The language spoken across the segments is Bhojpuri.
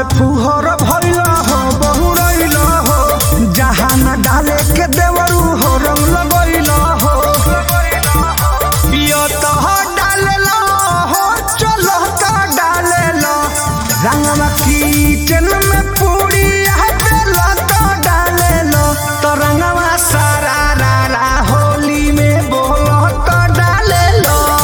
फुहर भइल हो बहुरइल हो जहाँ न डाले के देवरू हो रंग लगइल हो पियो तो डालेल हो चलो तो डालेल रंगवा किचन में पूरी बेल तो डालेल तो रंगवा सारा रारा होली में बोल तो डालेल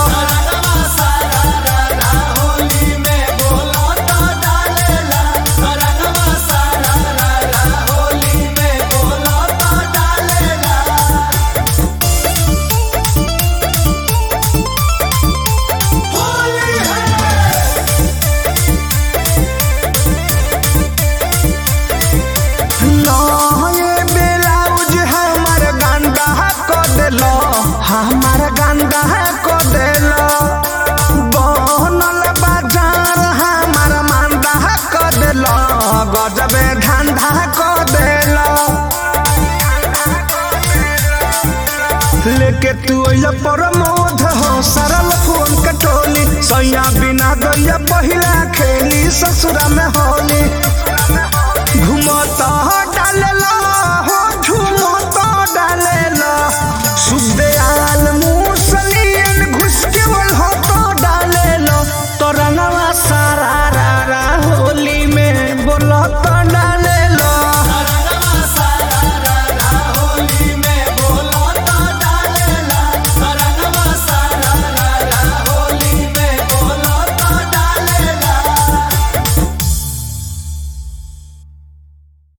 हमार गंदा को देलो बनल बाजार हमार मांदा को देलो गजबे धंधा को देलो लेके तू ये प्रमोद हो सरल फोन कटोली सैया बिना गैया पहिला खेली ससुरा में होली घूमो तो डालेला हो झूमो तो डाले